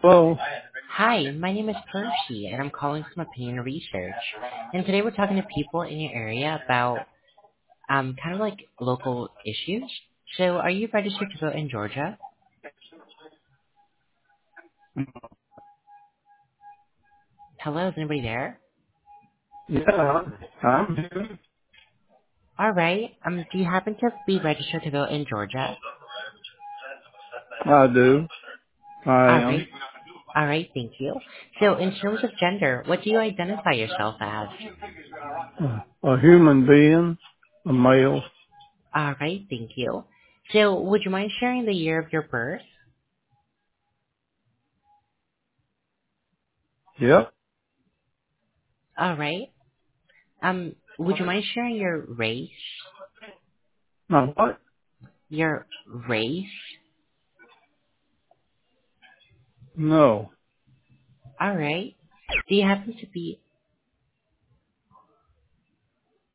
Well, Hi, my name is Percy, and I'm calling from Opinion Research. And today we're talking to people in your area about kind of like local issues. So, are you registered to vote in Georgia? Hello, is anybody there? yeah, I'm here. All right. Do you happen to be registered to vote in Georgia? I do. I All am right. All right. Thank you. So, in terms of gender, what do you identify yourself as? a human being, a male. All right. Thank you. So, would you mind sharing the year of your birth? Yep. All right. Would you mind sharing your race? Now what? Your race? No. All right. Do you happen to be